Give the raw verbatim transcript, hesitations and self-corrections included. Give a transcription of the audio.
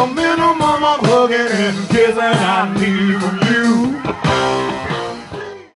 minimum of hugging and kissing I need from you.